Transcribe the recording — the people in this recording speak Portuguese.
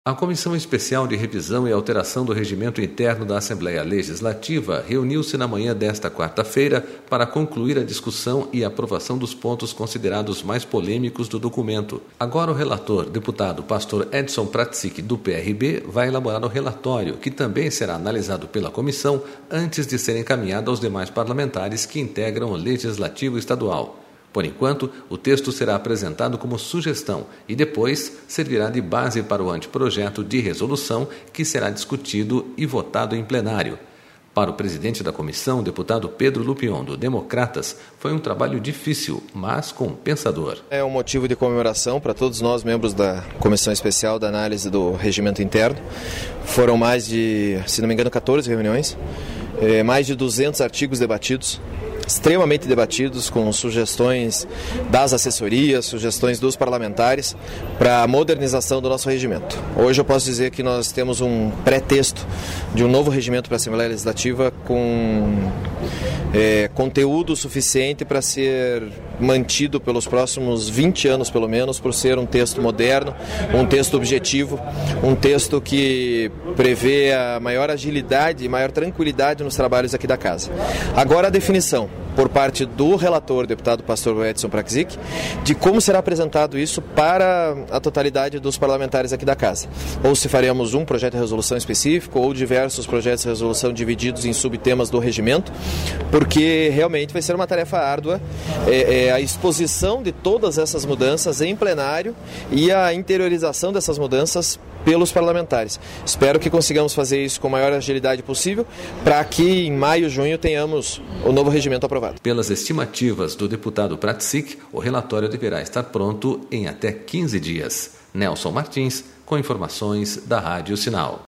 A Comissão Especial de Revisão e Alteração do Regimento Interno da Assembleia Legislativa reuniu-se na manhã desta quarta-feira para concluir a discussão e aprovação dos pontos considerados mais polêmicos do documento. Agora o relator, deputado pastor Edson Pradzic, do PRB, vai elaborar o relatório, que também será analisado pela comissão antes de ser encaminhado aos demais parlamentares que integram o Legislativo Estadual. Por enquanto, o texto será apresentado como sugestão e depois servirá de base para o anteprojeto de resolução que será discutido e votado em plenário. Para o presidente da comissão, deputado Pedro Lupion, do Democratas, foi um trabalho difícil, mas compensador. É um motivo de comemoração para todos nós, membros da Comissão Especial da Análise do Regimento Interno. Foram mais de, se não me engano, 14 reuniões, mais de 200 artigos debatidos, extremamente debatidos, com sugestões das assessorias, sugestões dos parlamentares para a modernização do nosso regimento. Hoje eu posso dizer que nós temos um pré-texto de um novo regimento para a Assembleia Legislativa com conteúdo suficiente para ser mantido pelos próximos 20 anos, pelo menos, por ser um texto moderno, um texto objetivo, um texto que prevê a maior agilidade e maior tranquilidade nos trabalhos aqui da casa. Agora a definição por parte do relator, deputado pastor Edson Pradzic, de como será apresentado isso para a totalidade dos parlamentares aqui da casa. Ou se faremos um projeto de resolução específico ou diversos projetos de resolução divididos em subtemas do regimento, porque realmente vai ser uma tarefa árdua a exposição de todas essas mudanças em plenário e a interiorização dessas mudanças pelos parlamentares. Espero que consigamos fazer isso com a maior agilidade possível para que em maio, junho tenhamos o novo regimento aprovado. Pelas estimativas do deputado Pradzic, o relatório deverá estar pronto em até 15 dias. Nelson Martins, com informações da Rádio Sinal.